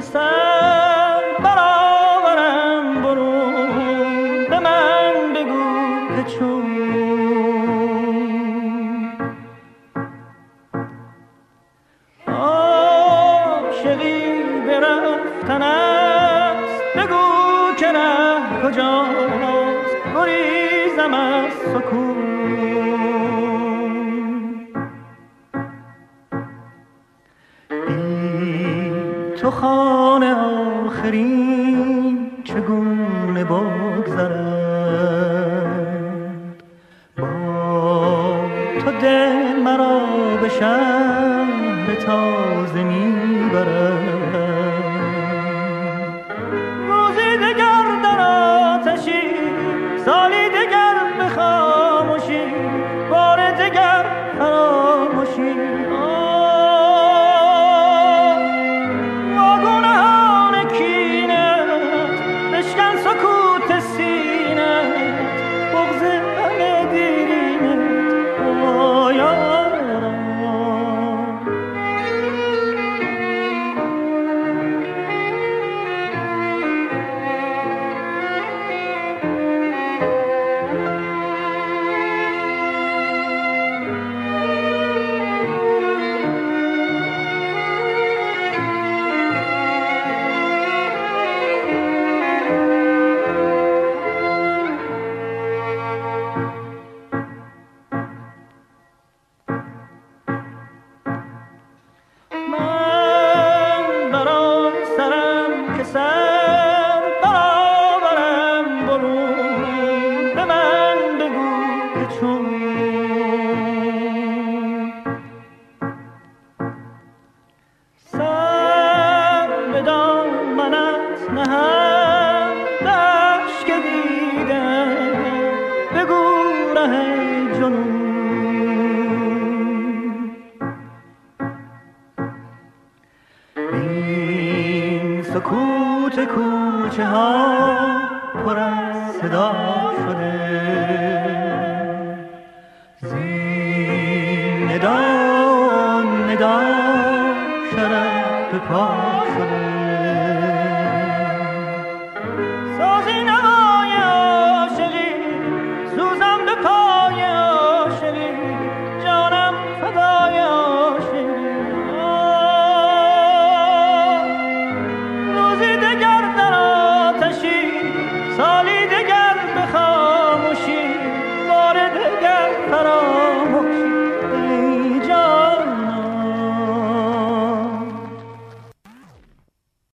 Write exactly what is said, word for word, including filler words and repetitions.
سر برآورم برون، به من بگو که چون عاشقی برفتن است، بگو که نه کجاست، گریزم از سکون. تو خانه آخرین چگونه بگذرد، با تو دل مرا به شهر تازه میبرد. روزی دگر در آتشی، سالی دگر به خاموشی، بار دگر فراموشی. سکوت کوچه ها پر از صدا شده، زین ندا ندا شرف به پا